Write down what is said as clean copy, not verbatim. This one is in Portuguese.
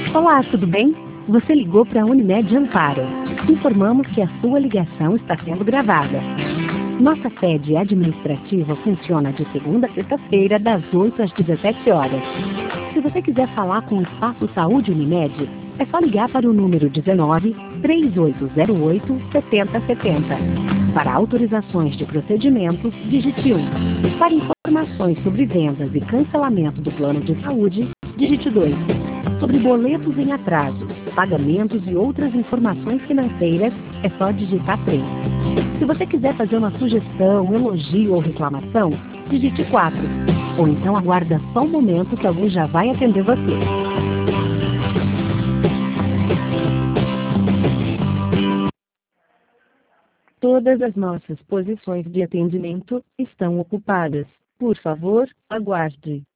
Olá, tudo bem? Você ligou para a Unimed Amparo. Informamos que a sua ligação está sendo gravada. Nossa sede administrativa funciona de segunda a sexta-feira, das 8 às 17 horas. Se você quiser falar com o Espaço Saúde Unimed, é só ligar para o número 19 3808 7070. Para autorizações de procedimentos, digite 1. Para informações sobre vendas e cancelamento do plano de saúde, digite 2. Sobre boletos em atraso, pagamentos e outras informações financeiras, é só digitar 3. Se você quiser fazer uma sugestão, elogio ou reclamação, digite 4. Ou então aguarda só um momento que alguém já vai atender você. Todas as nossas posições de atendimento estão ocupadas. Por favor, aguarde.